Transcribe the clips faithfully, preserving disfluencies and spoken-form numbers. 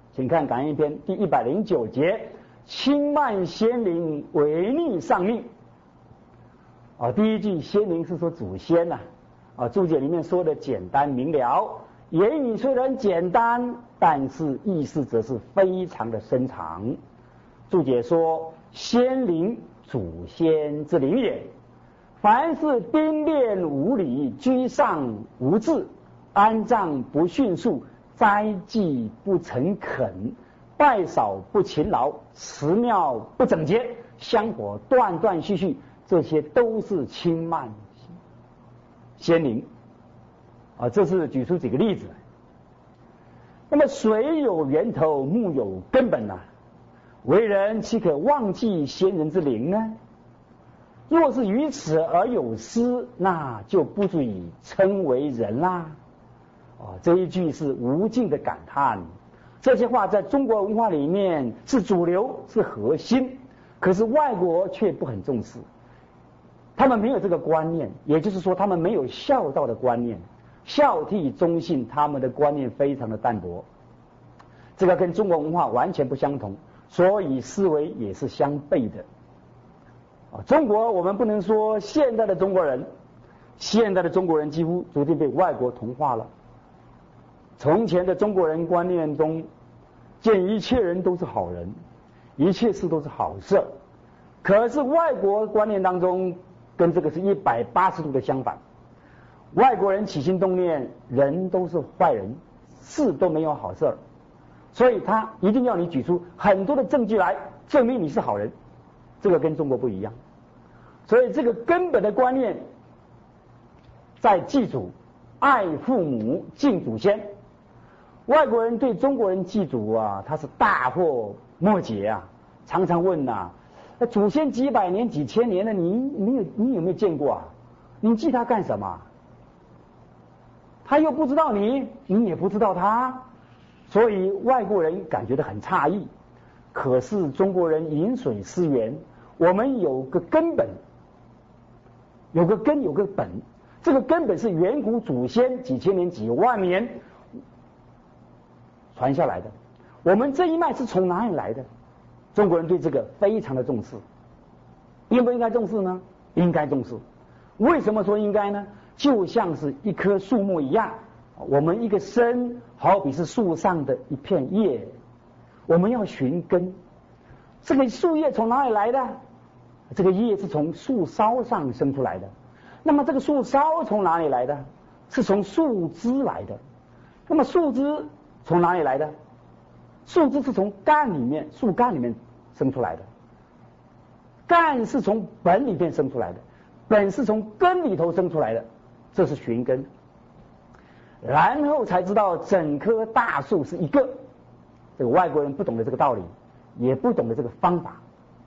请看感应篇第一百零九节，轻慢先灵，违逆上命。啊，第一句先灵是说祖先呐、啊，啊，注解里面说的简单明了，言语虽然简单，但是意思则是非常的深长。注解说，先灵，祖先之灵也。凡是兵变无礼，居上无志，安葬不迅速，斋祭不诚恳，拜扫不勤劳，祠庙不整洁，香火断断续续，这些都是轻慢先灵啊。这是举出几个例子。那么水有源头，木有根本呐、啊，为人岂可忘记先人之灵呢？若是于此而有失，那就不足以称为人啦。哦，这一句是无尽的感叹。这些话在中国文化里面是主流，是核心，可是外国却不很重视。他们没有这个观念，也就是说，他们没有孝道的观念，孝悌忠信，他们的观念非常的淡薄。这个跟中国文化完全不相同，所以思维也是相悖的。中国我们不能说现在的中国人，现在的中国人几乎逐渐被外国同化了。从前的中国人观念中，见一切人都是好人，一切事都是好事。可是外国观念当中，跟这个是一百八十度的相反。外国人起心动念，人都是坏人，事都没有好事，所以他一定要你举出很多的证据来证明你是好人。这个跟中国不一样，所以这个根本的观念在祭祖、爱父母、敬祖先。外国人对中国人祭祖啊，他是大惑莫解啊，常常问呐、啊，祖先几百年、几千年了，你你有你有没有见过啊？你祭他干什么？他又不知道你，你也不知道他，所以外国人感觉到很诧异。可是中国人饮水思源，我们有个根本，有个根，有个本，这个根本是远古祖先几千年、几万年传下来的。我们这一脉是从哪里来的？中国人对这个非常的重视。应不应该重视呢？应该重视。为什么说应该呢？就像是一棵树木一样，我们一个身好比是树上的一片叶，我们要寻根。这个树叶从哪里来的？这个叶是从树梢上生出来的。那么这个树梢从哪里来的？是从树枝来的。那么树枝从哪里来的？树枝是从干里面，树干里面生出来的。干是从本里面生出来的，本是从根里头生出来的，这是寻根。然后才知道整棵大树是一个。这个外国人不懂得这个道理，也不懂得这个方法。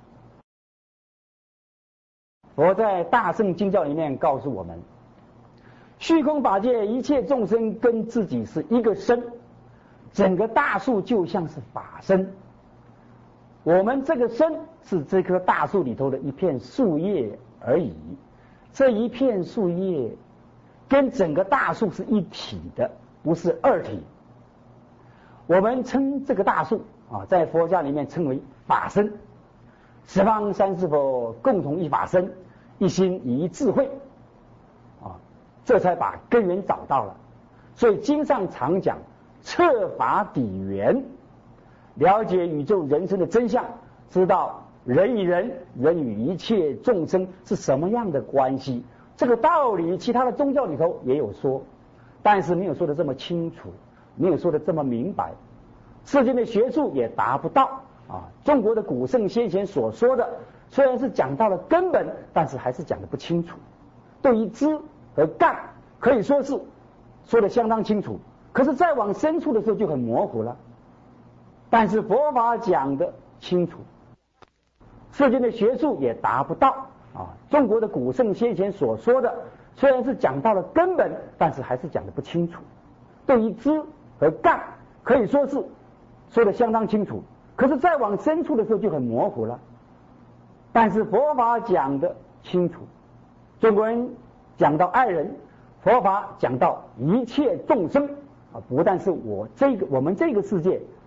佛在大乘经教里面告诉我们，虚空法界一切众生跟自己是一个身，整个大树就像是法身。我们这个身是这棵大树里头的一片树叶而已，这一片树叶跟整个大树是一体的，不是二体。我们称这个大树啊，在佛教里面称为法身。十方三世佛共同一法身，一心一智慧啊，这才把根源找到了。所以经上常讲彻法底源，了解宇宙人生的真相，知道人与人、人与一切众生是什么样的关系。这个道理其他的宗教里头也有说，但是没有说的这么清楚，没有说的这么明白，世间的学术也达不到啊。中国的古圣先贤所说的虽然是讲到了根本，但是还是讲的不清楚。对于枝和干可以说是说的相当清楚，可是再往深处的时候就很模糊了。但是佛法讲的清楚，世间的学术也达不到啊。中国的古圣先贤所说的虽然是讲到了根本，但是还是讲的不清楚。对于枝和干可以说是说的相当清楚，可是再往深处的时候就很模糊了。但是佛法讲的清楚，中国人讲到爱人，佛法讲到一切众生啊，不但是我这个我们这个世界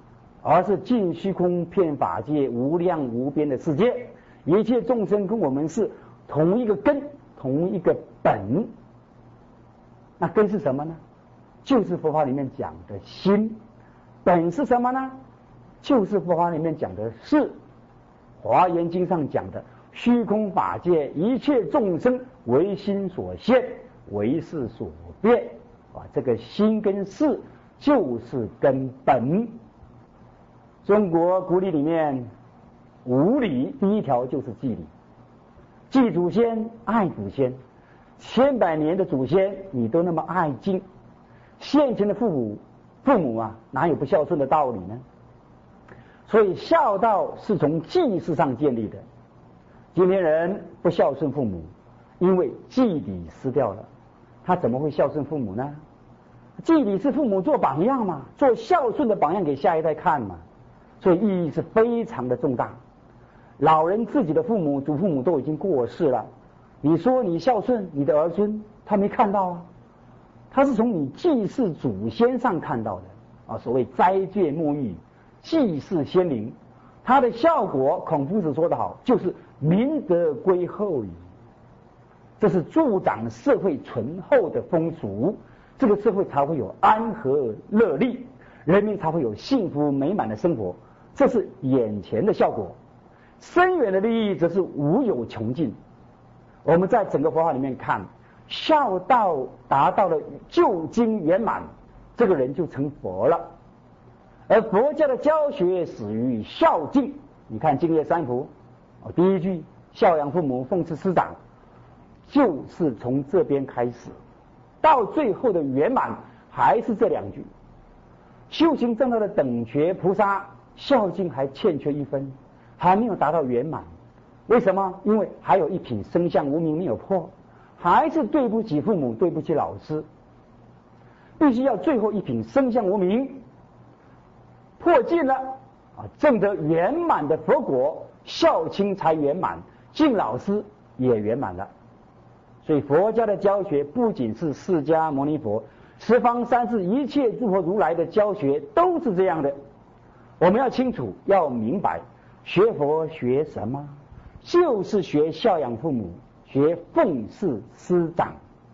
而是尽虚空遍法界无量无边的世界，一切众生跟我们是同一个根，同一个本。那根是什么呢？就是佛法里面讲的心。本是什么呢？就是佛法里面讲的事。华严经上讲的虚空法界一切众生为心所现，为事所变啊，这个心跟事就是根本。中国古礼里面五礼第一条就是祭礼，祭祖先爱祖先，千百年的祖先你都那么爱敬，现前的父母父母啊哪有不孝顺的道理呢？所以孝道是从祭祀上建立的。今天人不孝顺父母，因为祭礼失掉了，他怎么会孝顺父母呢？祭礼是父母做榜样嘛，做孝顺的榜样给下一代看嘛，所以意义是非常的重大。老人自己的父母祖父母都已经过世了，你说你孝顺你的儿孙，他没看到啊，他是从你祭祀祖先上看到的啊。所谓斋戒沐浴祭祀先灵，它的效果孔夫子说得好，就是民德归厚矣。这是助长社会醇厚的风俗，这个社会才会有安和乐利，人民才会有幸福美满的生活，这是眼前的效果。深远的利益则是无有穷尽。我们在整个佛法里面看，孝道达到了究竟圆满，这个人就成佛了。而佛家的教学始于孝敬，你看净业三福第一句孝养父母奉事师长，就是从这边开始，到最后的圆满还是这两句。修行正道的等觉菩萨孝敬还欠缺一分，还没有达到圆满。为什么？因为还有一品生相无明没有破，还是对不起父母，对不起老师，必须要最后一品生相无明破尽了啊，证得圆满的佛果，孝亲才圆满，敬老师也圆满了。所以佛家的教学不仅是释迦牟尼佛，十方三世一切诸佛如来的教学都是这样的。我们要清楚，要明白，学佛学什么？就是学孝养父母，学奉事师长。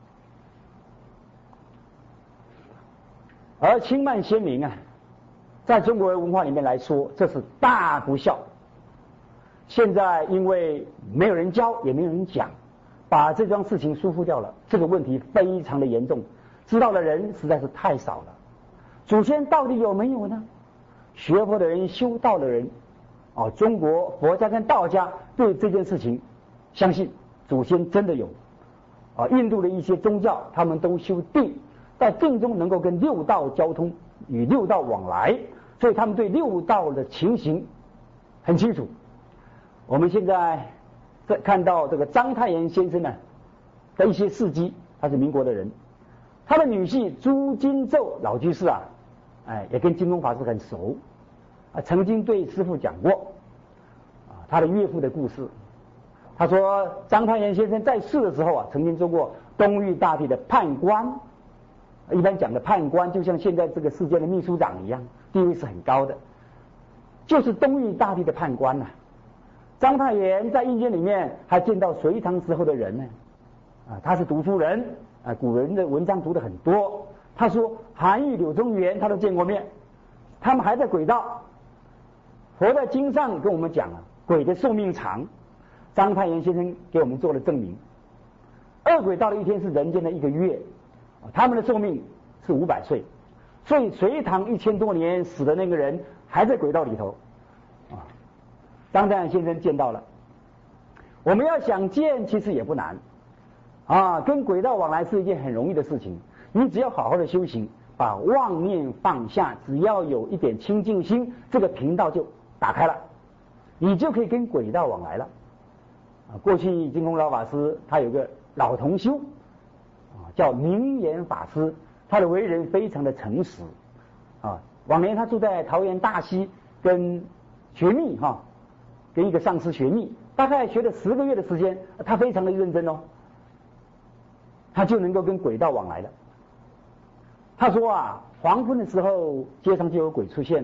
而轻慢先民啊，在中国文化里面来说，这是大不孝。现在因为没有人教，也没有人讲，把这桩事情疏忽掉了，这个问题非常的严重，知道的人实在是太少了。祖先到底有没有呢？学佛的人、修道的人，哦，中国佛家跟道家对这件事情相信祖先真的有。啊，印度的一些宗教，他们都修定，在定中能够跟六道交通，与六道往来，所以他们对六道的情形很清楚。我们现在在看到这个章太炎先生呢的一些事迹，他是民国的人，他的女婿朱金咒老居士啊，哎，也跟金庸法师很熟啊，曾经对师父讲过啊他的岳父的故事。他说章太炎先生在世的时候啊，曾经做过东域大帝的判官。一般讲的判官，就像现在这个世界的秘书长一样，地位是很高的，就是东域大帝的判官呐、啊。章太炎在阴间里面还见到隋唐时候的人呢，啊，他是读书人啊，古人的文章读得很多。他说韩愈、柳宗元他都见过面，他们还在轨道。佛在经上跟我们讲啊，鬼的寿命长，章太炎先生给我们做了证明。恶鬼到了一天是人间的一个月，他们的寿命是五百岁，所以隋唐一千多年死的那个人还在轨道里头啊。章太炎先生见到了，我们要想见其实也不难啊，跟轨道往来是一件很容易的事情。你只要好好的修行，把妄念放下，只要有一点清净心，这个频道就打开了，你就可以跟轨道往来了啊。过去净空老法师他有个老同修啊，叫明眼法师，他的为人非常的诚实啊。往年他住在桃园大溪，跟学密哈、啊，跟一个上师学密，大概学了十个月的时间，他非常的认真哦，他就能够跟轨道往来了。他说啊，黄昏的时候街上就有鬼出现了，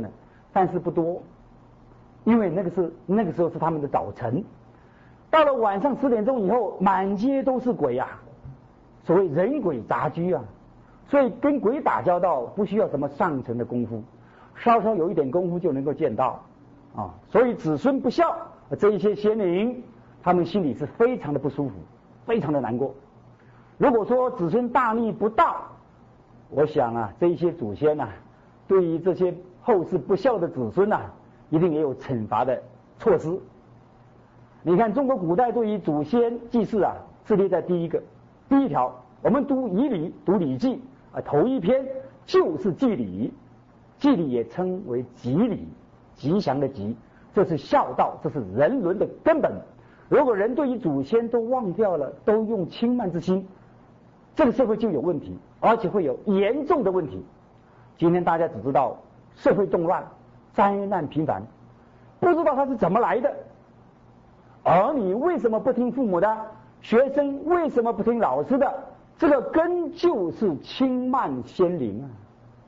但是不多，因为那个是那个时候是他们的早晨。到了晚上十点钟以后，满街都是鬼啊，所谓人鬼杂居啊，所以跟鬼打交道不需要什么上乘的功夫，稍稍有一点功夫就能够见到啊。所以子孙不孝，这一些仙灵他们心里是非常的不舒服，非常的难过。如果说子孙大逆不道，我想啊，这一些祖先呐、啊，对于这些后世不孝的子孙呐、啊，一定也有惩罚的措施。你看中国古代对于祖先祭祀啊，是列在第一个第一条。我们读仪礼，读礼记啊，头一篇就是祭礼，祭礼也称为吉礼，吉祥的吉，这是孝道，这是人伦的根本。如果人对于祖先都忘掉了，都用轻慢之心，这个社会就有问题，而且会有严重的问题。今天大家只知道社会动乱，灾难频繁，不知道它是怎么来的。儿女为什么不听父母的？学生为什么不听老师的？这个根就是轻慢先灵啊。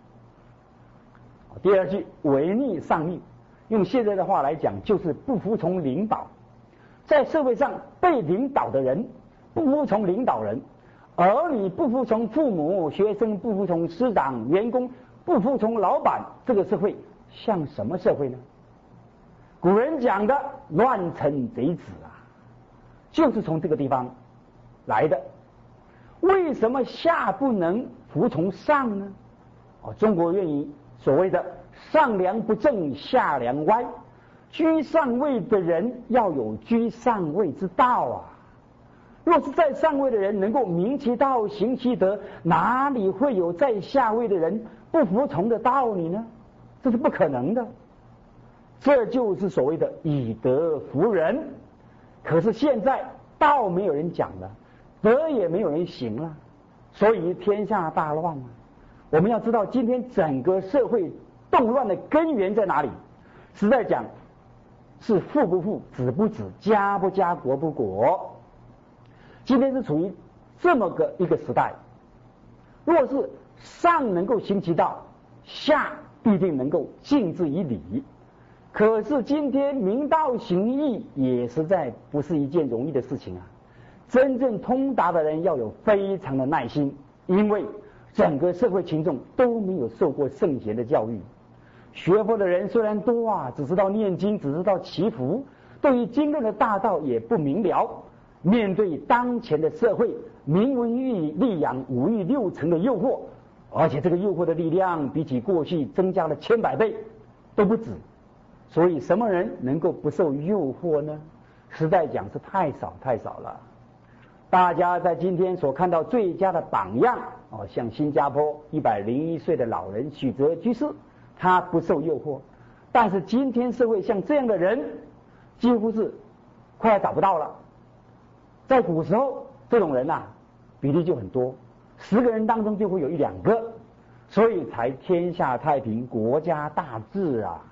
第二句，违逆上命，用现在的话来讲，就是不服从领导。在社会上被领导的人不服从领导人，儿女不服从父母，学生不服从师长，员工不服从老板，这个社会像什么社会呢？古人讲的乱臣贼子啊，就是从这个地方来的。为什么下不能服从上呢？哦，中国谚语所谓的上梁不正下梁歪，居上位的人要有居上位之道啊。若是在上位的人能够明其道行其德，哪里会有在下位的人不服从的道理呢？这是不可能的。这就是所谓的以德服人。可是现在道没有人讲了，德也没有人行了，所以天下大乱了。我们要知道今天整个社会动乱的根源在哪里？实在讲是富不富，子不子，家不家，国不国。今天是处于这么个一个时代，若是上能够行其道，下必定能够敬之以礼。可是今天明道行义也实在不是一件容易的事情啊！真正通达的人要有非常的耐心，因为整个社会群众都没有受过圣贤的教育。学佛的人虽然多啊，只知道念经，只知道祈福，对于经论的大道也不明了。面对当前的社会名闻欲利养五欲六尘的诱惑，而且这个诱惑的力量比起过去增加了千百倍都不止。所以什么人能够不受诱惑呢？实在讲是太少太少了。大家在今天所看到最佳的榜样哦，像新加坡一百零一岁的老人许哲居士，他不受诱惑。但是今天社会像这样的人几乎是快要找不到了。在古时候这种人啊比例就很多，十个人当中就会有一两个，所以才天下太平，国家大治啊。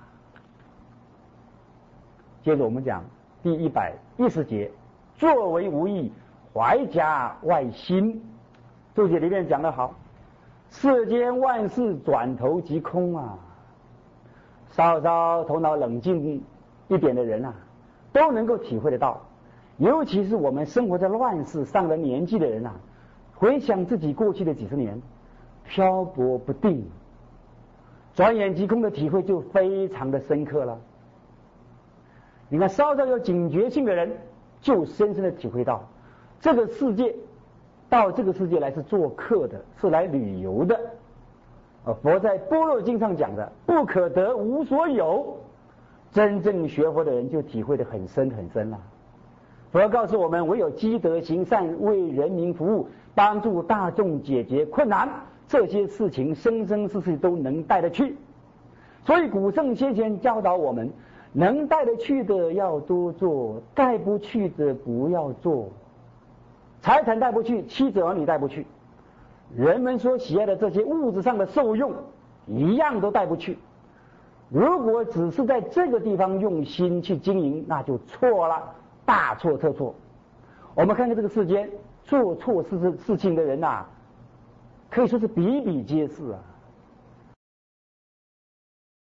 接着我们讲第一百一十节，作为无益，怀夹外心。注解里面讲得好，世间万事转头即空啊。稍稍头脑冷静一点的人啊，都能够体会得到。尤其是我们生活在乱世上了年纪的人啊，回想自己过去的几十年，漂泊不定，转眼即空的体会就非常的深刻了。你看稍稍有警觉性的人就深深的体会到，这个世界到这个世界来是做客的，是来旅游的。佛在般若经上讲的不可得无所有，真正学佛的人就体会得很深很深了。佛告诉我们，唯有积德行善，为人民服务，帮助大众解决困难，这些事情生生世世都能带得去。所以古圣先贤教导我们，能带得去的要多做，带不去的不要做。财产带不去，妻子儿女带不去，人们所喜爱的这些物质上的受用一样都带不去。如果只是在这个地方用心去经营，那就错了，大错特错。我们看看这个世间做错事事情的人啊，可以说是比比皆是啊。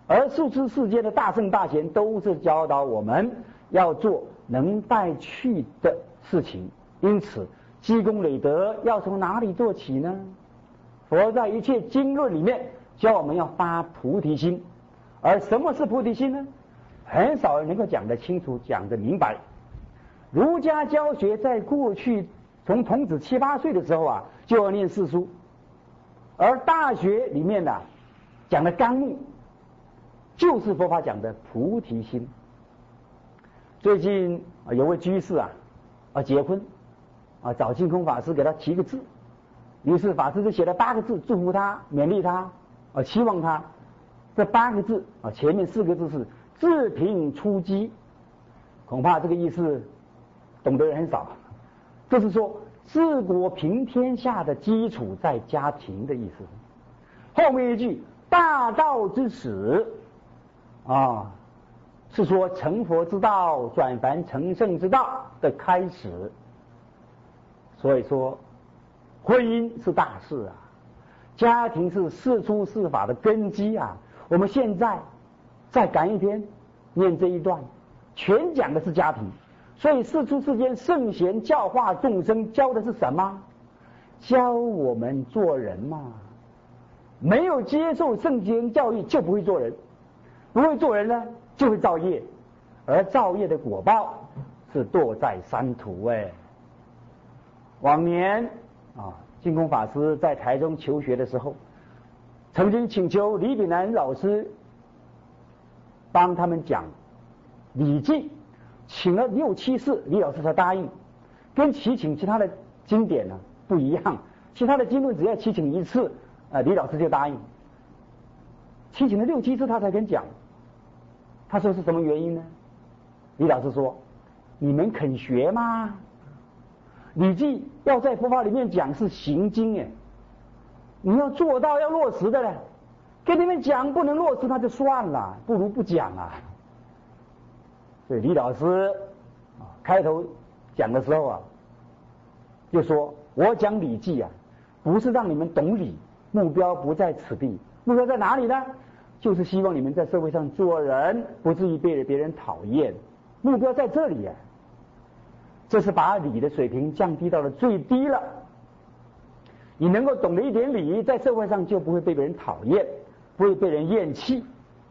而数知世界的大圣大贤都是教导我们要做能带去的事情。因此积功累德要从哪里做起呢？佛在一切经论里面教我们要发菩提心。而什么是菩提心呢？很少人能够讲得清楚，讲得明白。儒家教学在过去从童子七八岁的时候啊就要念四书，而大学里面呢、啊、讲的纲目就是佛法讲的菩提心。最近啊有位居士啊啊结婚啊找净空法师给他提个字，于是法师就写了八个字祝福他，勉励他啊期望他。这八个字啊前面四个字是自贫出击，恐怕这个意思懂得人很少。这是说治国平天下的基础在家庭的意思。后面一句大道之始啊是说成佛之道转凡成圣之道的开始。所以说婚姻是大事啊，家庭是事出事法的根基啊。我们现在再赶一篇念这一段，全讲的是家庭。所以世出世间圣贤教化众生，教的是什么？教我们做人嘛。没有接受圣贤教育就不会做人，不会做人呢就会造业，而造业的果报是堕在三途。哎，往年啊净空法师在台中求学的时候，曾经请求李炳南老师帮他们讲《礼记》，请了六七次，李老师才答应。跟祈请其他的经典呢不一样，其他的经论只要祈请一次，呃，李老师就答应。祈请了六七次他才肯讲。他说是什么原因呢？李老师说：“你们肯学吗？《礼记》要在佛法里面讲是行经哎。”你要做到要落实的了，跟你们讲不能落实那就算了，不如不讲啊。所以李老师啊开头讲的时候啊就说，我讲《礼记》啊不是让你们懂理，目标不在此地，目标在哪里呢？就是希望你们在社会上做人不至于被别人讨厌，目标在这里啊。这是把理的水平降低到了最低了。你能够懂得一点理，在社会上就不会被别人讨厌，不会被人厌弃。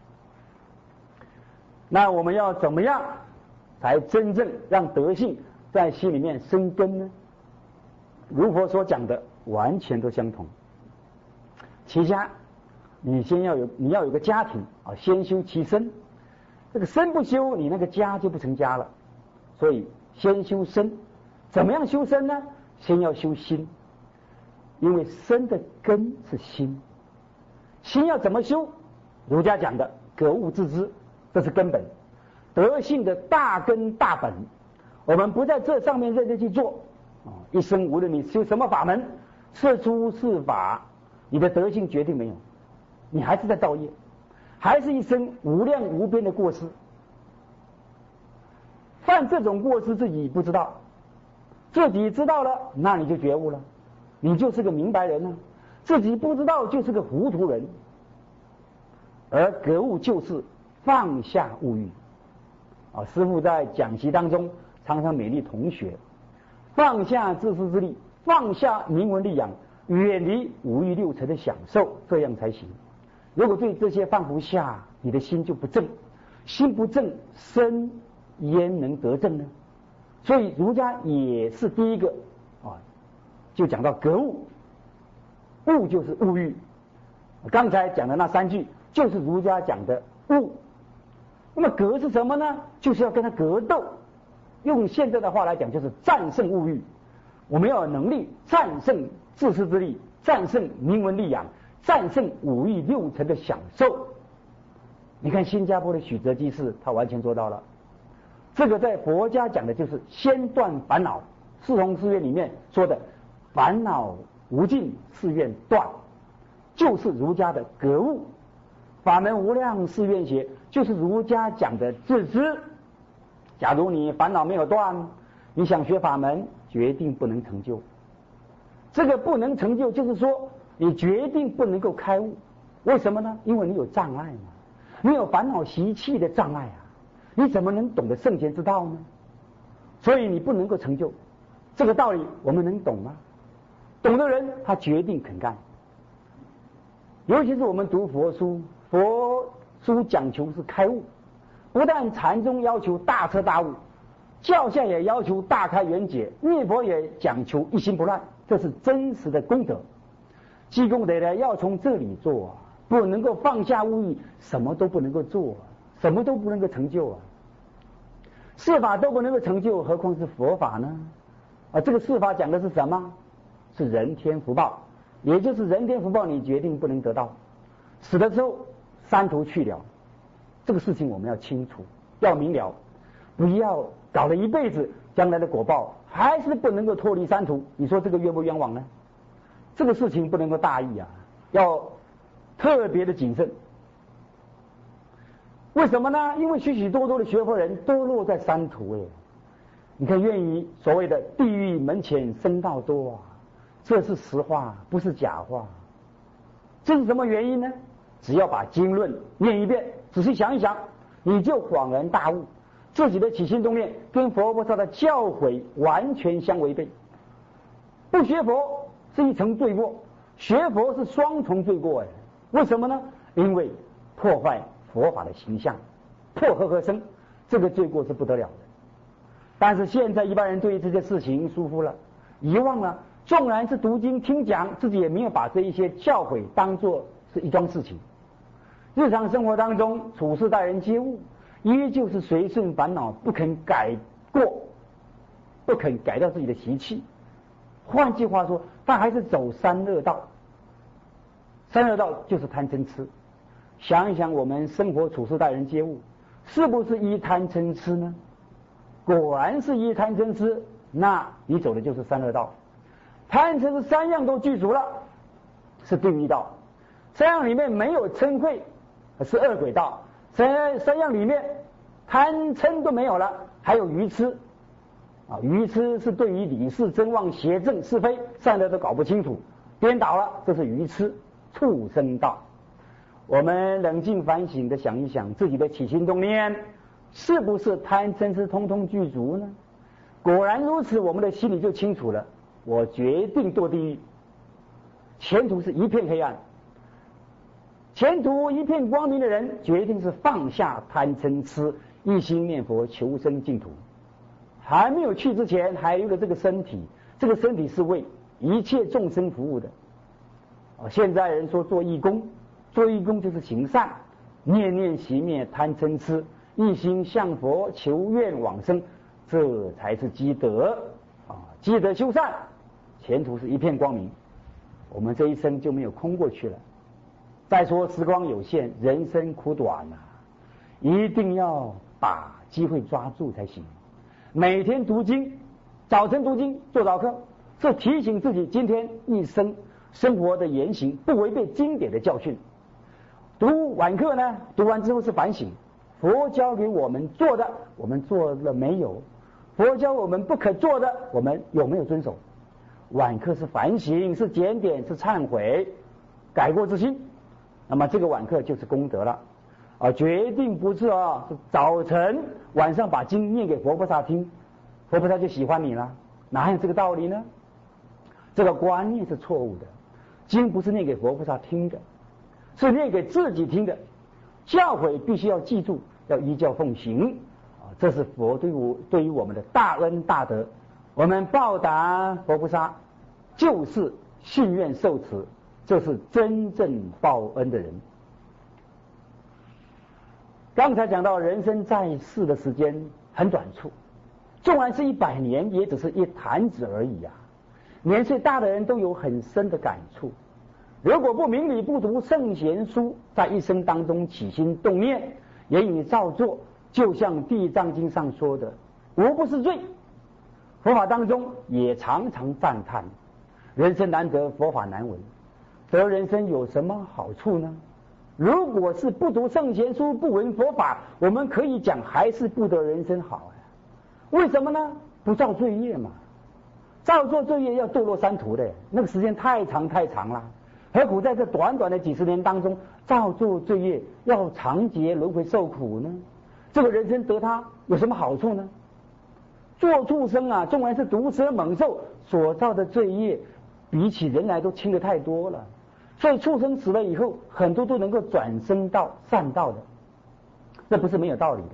那我们要怎么样才真正让德性在心里面生根呢？如佛所讲的完全都相同。其家，你先要有你要有个家庭啊，先修其身。这个身不修，你那个家就不成家了。所以先修身，怎么样修身呢？先要修心。因为身的根是心，心要怎么修？儒家讲的格物致知，这是根本，德性的大根大本。我们不在这上面认真去做啊，一生无论你修什么法门，事出事法，你的德性决定没有，你还是在造业，还是一生无量无边的过失。犯这种过失自己不知道，自己知道了，那你就觉悟了。你就是个明白人呢、啊，自己不知道就是个糊涂人。而格物就是放下物欲啊！师父在讲习当中常常勉励同学，放下自私自利，放下名闻利养，远离五欲六尘的享受，这样才行。如果对这些放不下，你的心就不正，心不正，身焉能得正呢？所以儒家也是第一个啊。就讲到格物，物就是物欲。刚才讲的那三句就是儒家讲的物。那么格是什么呢？就是要跟他格斗。用现在的话来讲，就是战胜物欲。我们要有能力战胜自私自利，战胜名闻利养，战胜五欲六尘的享受。你看新加坡的许哲基士，他完全做到了。这个在佛家讲的就是先断烦恼。四弘誓愿里面说的烦恼无尽，誓愿断，就是儒家的格物。法门无量誓愿学，就是儒家讲的自知。假如你烦恼没有断，你想学法门，决定不能成就。这个不能成就，就是说你决定不能够开悟。为什么呢？因为你有障碍嘛。 你有烦恼习气的障碍啊，你怎么能懂得圣贤之道呢？所以你不能够成就。这个道理我们能懂吗？懂的人他决定肯干。尤其是我们读佛书，佛书讲求是开悟，不但禅宗要求大彻大悟，教下也要求大开圆解，念佛也讲求一心不乱，这是真实的功德。积功德呢，要从这里做啊，不能够放下物欲，什么都不能够做，什么都不能够成就啊。世法都不能够成就，何况是佛法呢？啊，这个世法讲的是什么？是人天福报，也就是人天福报你决定不能得到，死的时候三途去了，这个事情我们要清楚，要明了，不要搞了一辈子，将来的果报还是不能够脱离三途，你说这个冤不冤枉呢？这个事情不能够大意啊，要特别的谨慎。为什么呢？因为许许多多的学佛人都落在三途哎，你看愿意所谓的地狱门前僧道多啊，这是实话，不是假话。这是什么原因呢？只要把经论念一遍，仔细想一想，你就恍然大悟，自己的起心动念跟佛菩萨的教诲完全相违背。不学佛是一层罪过，学佛是双重罪过哎。为什么呢？因为破坏佛法的形象，破和合生，这个罪过是不得了的。但是现在一般人对于这些事情疏忽了，遗忘了，纵然是读经听讲，自己也没有把这一些教诲当作是一桩事情。日常生活当中处事待人接物，依旧是随顺烦恼，不肯改过，不肯改掉自己的习气。换句话说，他还是走三恶道。三恶道就是贪嗔痴。想一想，我们生活处事待人接物，是不是依贪嗔痴呢？果然是依贪嗔痴，那你走的就是三恶道。贪嗔痴三样都具足了，是地狱道；三样里面没有嗔恚，是恶鬼道；三三样里面贪嗔都没有了，还有愚痴啊！愚痴是对于理事真妄邪正是非善恶都搞不清楚，颠倒了，这是愚痴，畜生道。我们冷静反省的想一想，自己的起心动念是不是贪嗔痴通通具足呢？果然如此，我们的心里就清楚了，我决定堕地狱，前途是一片黑暗。前途一片光明的人，决定是放下贪嗔痴，一心念佛求生净土。还没有去之前，还留了这个身体，这个身体是为一切众生服务的。现在人说做义工，做义工就是行善，念念熄灭贪嗔痴，一心向佛求愿往生，这才是积德啊！积德修善，前途是一片光明。我们这一生就没有空过去了。再说时光有限，人生苦短啊，一定要把机会抓住才行。每天读经，早晨读经做早课，这提醒自己今天一生生活的言行不违背经典的教训。读晚课呢，读完之后是反省，佛教给我们做的我们做了没有？佛教我们不可做的我们有没有遵守？晚课是反省，是检点，是忏悔，改过自新。那么这个晚课就是功德了啊！决定不是啊，是早晨晚上把经念给佛菩萨听，佛菩萨就喜欢你了，哪有这个道理呢？这个观念是错误的，经不是念给佛菩萨听的，是念给自己听的。教诲必须要记住，要依教奉行啊！这是佛对我对于我们的大恩大德。我们报答佛菩萨，就是信愿受持，这是真正报恩的人。刚才讲到人生在世的时间很短促，纵然是一百年，也只是一弹指而已啊！年岁大的人都有很深的感触。如果不明理不读圣贤书，在一生当中起心动念，言语造作，就像地藏经上说的，无不是罪。佛法当中也常常赞叹，人生难得，佛法难闻。得人生有什么好处呢？如果是不读圣贤书，不闻佛法，我们可以讲还是不得人生好啊。为什么呢？不造罪业嘛。造作罪业要堕落三途的，那个时间太长太长了。 何苦在这短短的几十年当中造作罪业，要长劫轮回受苦呢？这个人生得他有什么好处呢？做畜生啊，纵然是毒蛇猛兽所造的罪业，比起人来都轻得太多了。所以畜生死了以后，很多都能够转生到善道的，这不是没有道理的。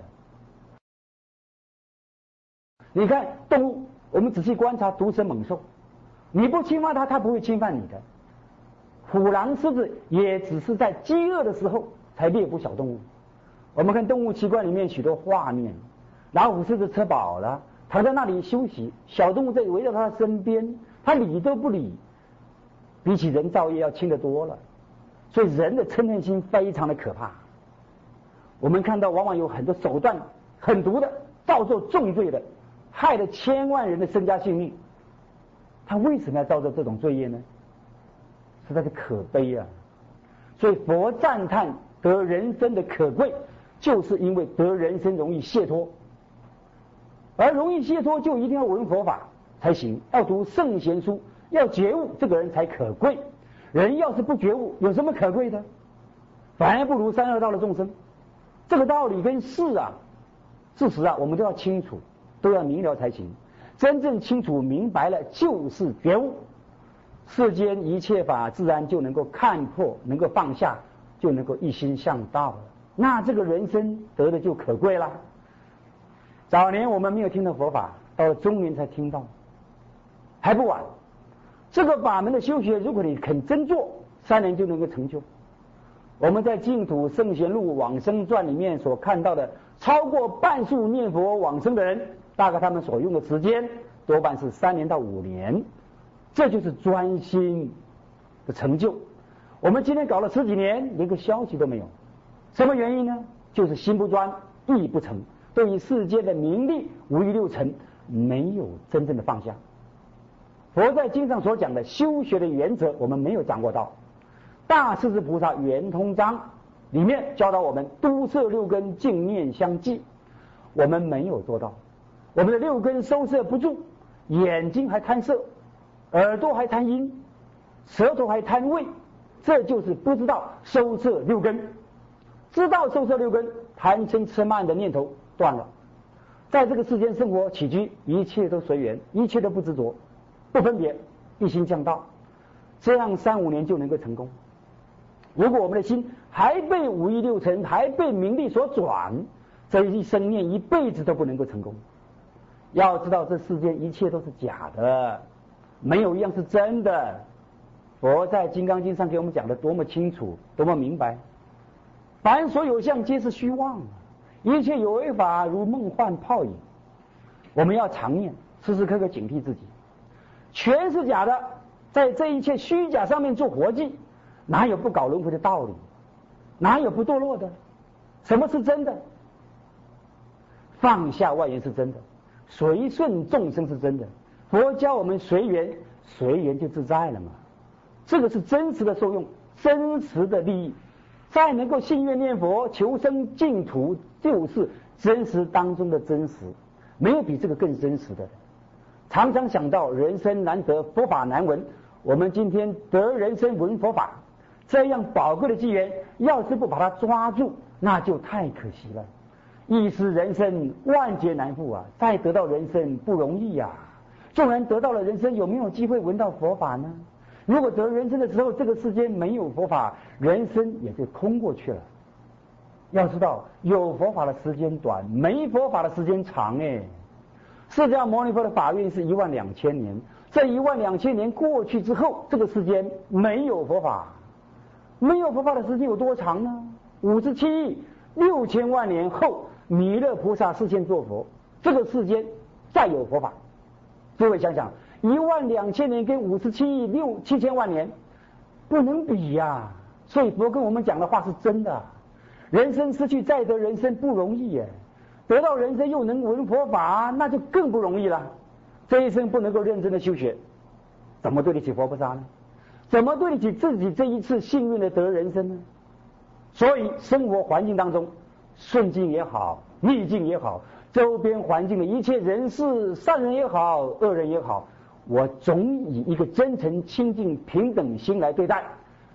你看动物，我们仔细观察毒蛇猛兽，你不侵犯它，它不会侵犯你的。虎狼狮子也只是在饥饿的时候才猎捕小动物。我们看动物奇观里面许多画面，老虎狮子吃饱了，躺在那里休息，小动物在围绕它的身边，它理都不理，比起人造业要轻得多了。所以人的嗔恨心非常的可怕。我们看到往往有很多手段狠毒的，造作重罪的，害了千万人的身家性命。他为什么要造作这种罪业呢？实在是可悲啊！所以佛赞叹得人生的可贵，就是因为得人生容易解脱，而容易解脱就一定要闻佛法才行，要读圣贤书，要觉悟，这个人才可贵。人要是不觉悟，有什么可贵的？反而不如三恶道的众生。这个道理跟事啊，事实啊，我们都要清楚，都要明了才行。真正清楚明白了，就是觉悟。世间一切法自然就能够看破，能够放下，就能够一心向道了。那这个人生得的就可贵了。早年我们没有听到佛法，到了中年才听到，还不晚。这个法门的修学，如果你肯真做，三年就能够成就。我们在净土圣贤录往生传里面所看到的，超过半数念佛往生的人，大概他们所用的时间多半是三年到五年。这就是专心的成就。我们今天搞了十几年，连个消息都没有，什么原因呢？就是心不专，意不诚，对于世界的名利五欲六尘没有真正的放下。佛在经上所讲的修学的原则，我们没有掌握到。大势至菩萨圆通章里面教导我们都摄六根，净念相继，我们没有做到。我们的六根收摄不住，眼睛还贪色，耳朵还贪音，舌头还贪味，这就是不知道收摄六根。知道收摄六根，贪嗔痴慢的念头断了。在这个世间生活起居，一切都随缘，一切都不执着，不分别，一心向道，这样三五年就能够成功。如果我们的心还被五欲六尘，还被名利所转，这一生念一辈子都不能够成功。要知道这世间一切都是假的，没有一样是真的。佛在《金刚经》上给我们讲的多么清楚，多么明白。凡所有相皆是虚妄，一切有为法如梦幻泡影。我们要常念，时时刻刻警惕自己，全是假的，在这一切虚假上面做活计，哪有不搞轮回的道理？哪有不堕落的？什么是真的？放下外缘是真的，随顺众生是真的。佛教我们随缘，随缘就自在了嘛。这个是真实的受用，真实的利益。再能够信愿念佛，求生净土，就是真实当中的真实，没有比这个更真实的。常常想到人生难得，佛法难闻，我们今天得人生闻佛法，这样宝贵的机缘，要是不把它抓住，那就太可惜了。一时人生万劫难复啊！再得到人生不容易呀、啊。纵然得到了人生，有没有机会闻到佛法呢？如果得人生的时候，这个世间没有佛法，人生也就空过去了。要知道，有佛法的时间短，没佛法的时间长哎。释迦牟尼佛的法运是一万两千年，这一万两千年过去之后，这个世间没有佛法，没有佛法的时间有多长呢？五十七亿六千万年后，弥勒菩萨示现作佛，这个世间再有佛法。各位想想，一万两千年跟五十七亿六七千万年不能比呀、啊！所以佛跟我们讲的话是真的。人生失去再得人生不容易耶，得到人生又能闻佛法，那就更不容易了。这一生不能够认真的修学，怎么对得起佛菩萨呢？怎么对得起自己这一次幸运的得人生呢？所以生活环境当中，顺境也好，逆境也好，周边环境的一切人事，善人也好，恶人也好，我总以一个真诚、清净、平等心来对待，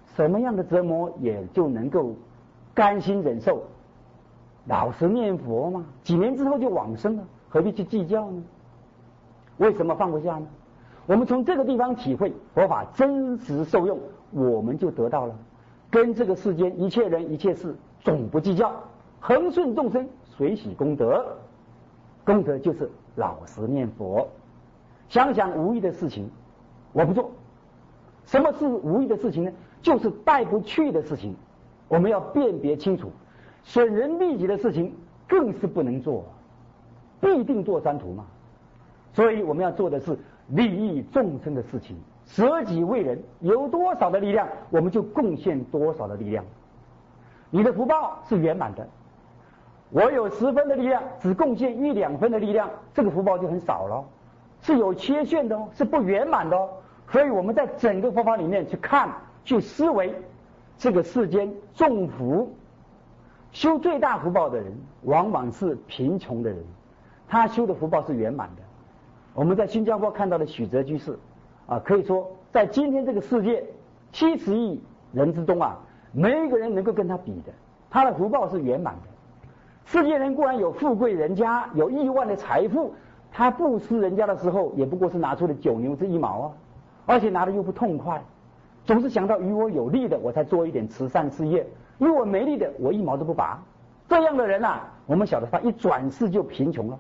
什么样的折磨也就能够甘心忍受，老实念佛嘛，几年之后就往生了，何必去计较呢？为什么放不下呢？我们从这个地方体会佛法真实受用，我们就得到了跟这个世间一切人一切事总不计较，恒顺众生，随喜功德。功德就是老实念佛。想想无益的事情我不做。什么是无益的事情呢？就是带不去的事情，我们要辨别清楚。损人利己的事情更是不能做，必定堕三途嘛。所以我们要做的是利益众生的事情，舍己为人，有多少的力量我们就贡献多少的力量。你的福报是圆满的，我有十分的力量，只贡献一两分的力量，这个福报就很少了，是有缺陷的哦，是不圆满的哦。所以我们在整个佛法里面去看去思维，这个世间众福修最大福报的人往往是贫穷的人，他修的福报是圆满的。我们在新加坡看到的许哲居士啊，可以说在今天这个世界七十亿人之中啊，没一个人能够跟他比的，他的福报是圆满的。世界人固然有富贵人家，有亿万的财富，他布施人家的时候也不过是拿出了九牛之一毛啊，而且拿的又不痛快，总是想到与我有利的我才做一点慈善事业，与我没利的我一毛都不拔。这样的人啊，我们晓得他一转世就贫穷了。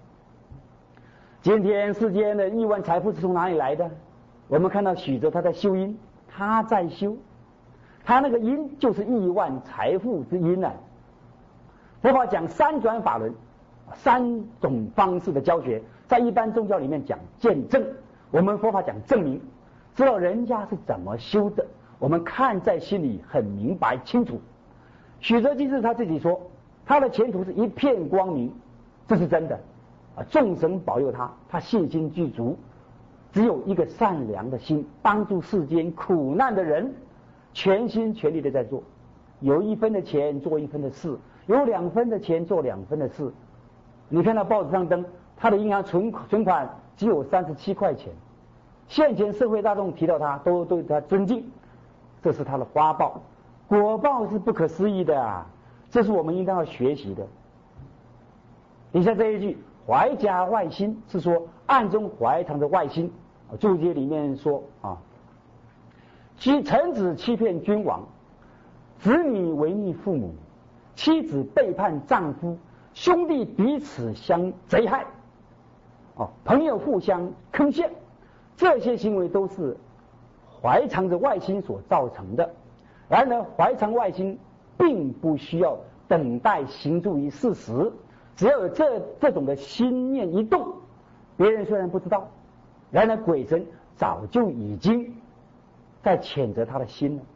今天世间的亿万财富是从哪里来的？我们看到许哲他在修因，他在修，他那个因就是亿万财富之因啊。佛法讲三转法轮，三种方式的教学，在一般宗教里面讲见证，我们佛法讲证明，知道人家是怎么修的，我们看在心里很明白清楚。许哲居士他自己说，他的前途是一片光明，这是真的啊！众神保佑他，他信心具足，只有一个善良的心，帮助世间苦难的人，全心全力的在做，有一分的钱做一分的事，有两分的钱做两分的事。你看到报纸上登，他的银行存存款只有三十七块钱，现前社会大众提到他都对他尊敬，这是他的花报。果报是不可思议的啊，这是我们应该要学习的。你像这一句怀夹外心，是说暗中怀藏着外心。注解里面说啊，其臣子欺骗君王，子女违逆父母，妻子背叛丈夫，兄弟彼此相贼害，哦，朋友互相坑陷，这些行为都是怀藏着外心所造成的。然而怀藏外心并不需要等待行诸于事实，只要有这这种的心念一动，别人虽然不知道，然而鬼神早就已经在谴责他的心了。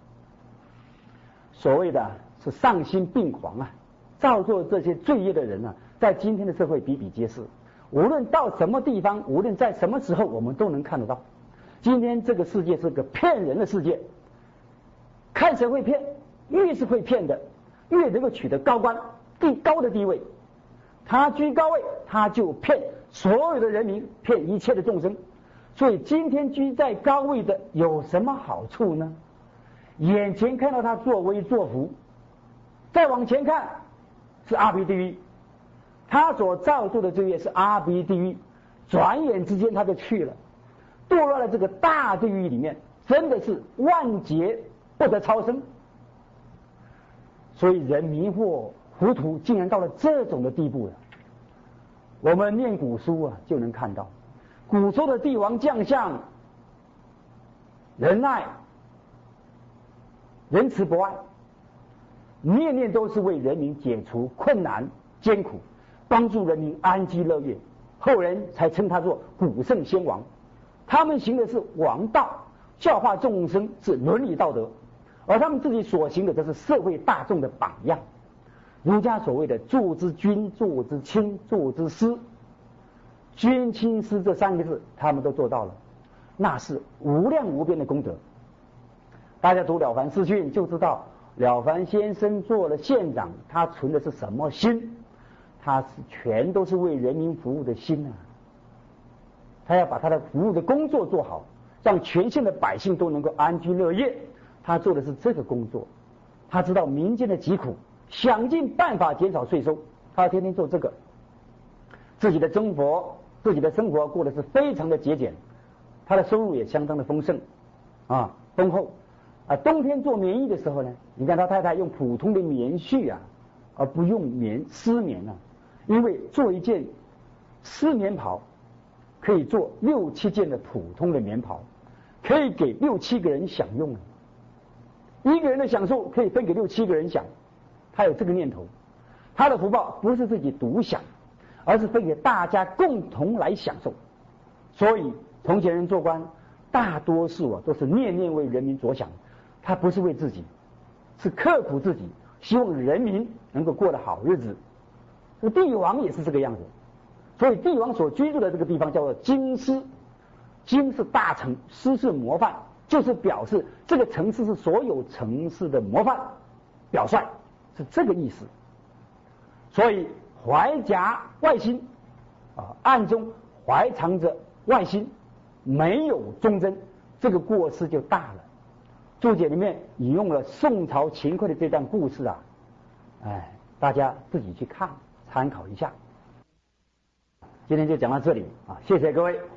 所谓的是丧心病狂啊，造作这些罪业的人啊，在今天的社会比比皆是。无论到什么地方，无论在什么时候，我们都能看得到。今天这个世界是个骗人的世界，看谁会骗，越是会骗的，越能够取得高官地高的地位。他居高位，他就骗所有的人民，骗一切的众生。所以今天居在高位的有什么好处呢？眼前看到他作威作福，再往前看是阿鼻地狱，他所造作的罪业是阿鼻地狱，转眼之间他就去了，堕落了这个大地狱里面，真的是万劫不得超生。所以人迷惑糊涂，竟然到了这种的地步了。我们念古书啊，就能看到古时候的帝王将相仁爱仁慈博爱，念念都是为人民解除困难艰苦，帮助人民安居乐业，后人才称他做古圣先王。他们行的是王道，教化众生是伦理道德，而他们自己所行的则是社会大众的榜样。儒家所谓的做之君，做之亲，做之师，君亲师这三个字他们都做到了，那是无量无边的功德。大家读了凡四训就知道，了凡先生做了县长，他存的是什么心？他是全都是为人民服务的心啊！他要把他的服务的工作做好，让全县的百姓都能够安居乐业， 他做的是这个工作，他知道民间的疾苦，想尽办法减少税收，他天天做这个，自己的生活，自己的生活过得是非常的节俭，他的收入也相当的丰盛啊丰厚啊。冬天做棉衣的时候呢，你看他太太用普通的棉絮啊，而不用棉丝棉啊，因为做一件丝棉袍可以做六七件的普通的棉袍，可以给六七个人享用，一个人的享受可以分给六七个人享，他有这个念头。他的福报不是自己独享，而是分给大家共同来享受。所以从前人做官大多数啊都是念念为人民着想，他不是为自己，是刻苦自己，希望人民能够过得好日子。这个帝王也是这个样子，所以帝王所居住的这个地方叫做京师，京是大城，师是模范，就是表示这个城市是所有城市的模范表率，是这个意思。所以怀夹外心啊，暗中怀藏着外心，没有忠贞，这个过失就大了。注解里面引用了宋朝秦桧的这段故事啊，哎，大家自己去看参考一下。今天就讲到这里啊，谢谢各位。